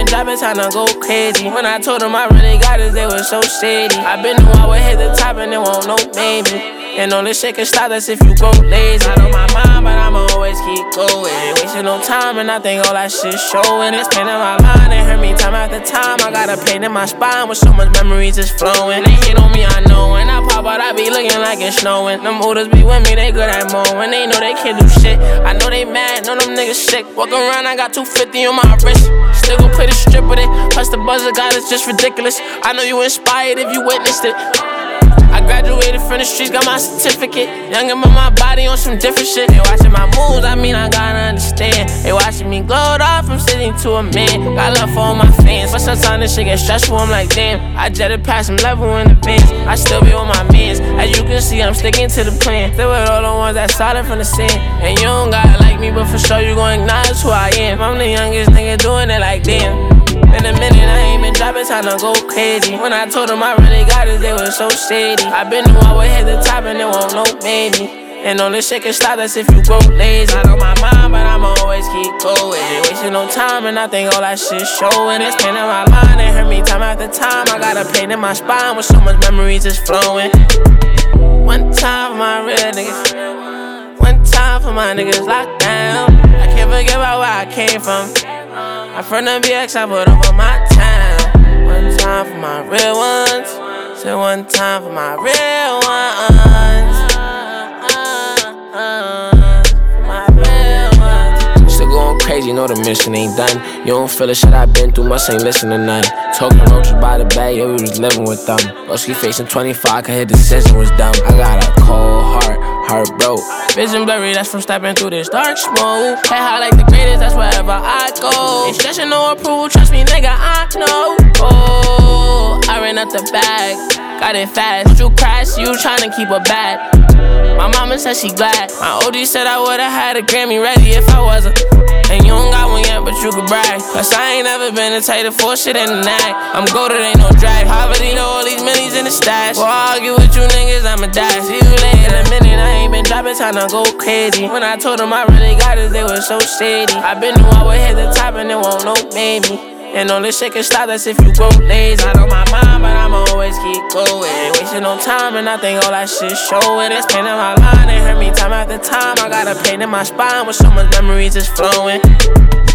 dropping, time to go crazy. When I told them I really got it, they were so shady. I been knew I would hit the top and it won't no baby. And all this shit can stop us if you grow lazy. Not on my mind, but I'ma always keep going. Ain't wasting no time, and I think all that shit showing. It's pain in my line, it hurt me time after time. I got a pain in my spine with so much memories just flowing. They hate on me, I know. When I pop out, I be looking like it's snowing. Them hooders be with me, they good at mowing. They know they can't do shit. I know they mad, know them niggas sick. Walk around, I got 250 on my wrist. Still gon' play the strip with it. Plus the buzzer got it's just ridiculous. I know you inspired if you witnessed it. I graduated from the streets, got my certificate. Youngin' but my body on some different shit. They watching my moves, I mean I gotta understand. They watching me glowed off from sitting to a man. Got love for all my fans, but sometimes this shit get stressful. I'm like damn, I jetted past some level in advance. I still be on my mans. As you can see, I'm sticking to the plan. Still with all the ones that started from the sand. And you don't gotta like me, but for sure you gon' acknowledge who I am. I'm the youngest nigga doing it like damn. In a minute, I ain't been dropping, time to go crazy. When I told them I really got it, they were so shady. I been knew I would hit the top and it won't no baby. And all this shit can stop us if you grow lazy. Not on my mind, but I'ma always keep going. Ain't wasting no time, and I think all that shit showing. It's pain in my line, it hurt me time after time. I got a pain in my spine with so much memories just flowing. One time for my real niggas. One time for my niggas locked down. I can't forget about where I came from. I'm from the BX, I put over my time. One time for my real ones. Say one time for my real ones. For my real ones. Still going crazy, know the mission ain't done. You don't feel the shit I been through, must ain't listen to none. Talking roaches by the bag, yeah, we was living with them. Broski facing 25, cause his decision was dumb. I got a cold heart broke. Vision blurry, that's from stepping through this dark smoke. Head high like the greatest, that's wherever I go. Ain't stressing no approval, trust me, nigga, I know. Oh, I ran up the bag, got it fast. You crash, you tryna keep a bag. My mama said she glad. My OG said I would've had a Grammy ready if I wasn't. And you don't got one yet, but you can brag. Cause I ain't never been the type to force shit in the night. I'm goated, ain't no drag. Poverty, know all these millies in the stash. Before I argue with you niggas, I'ma die. See you later in a minute, I ain't been dropping, time to go crazy. When I told them I really got it, they were so shady. I been knew I would hit the top and it won't no baby. And all this shit can stop us if you grow lazy. Not on my mind, but I'ma always keep going. Ain't wasting no time, and I think all that shit showing. It's pain in my line, it hurt me time after time. I got a pain in my spine with so much memories just flowing.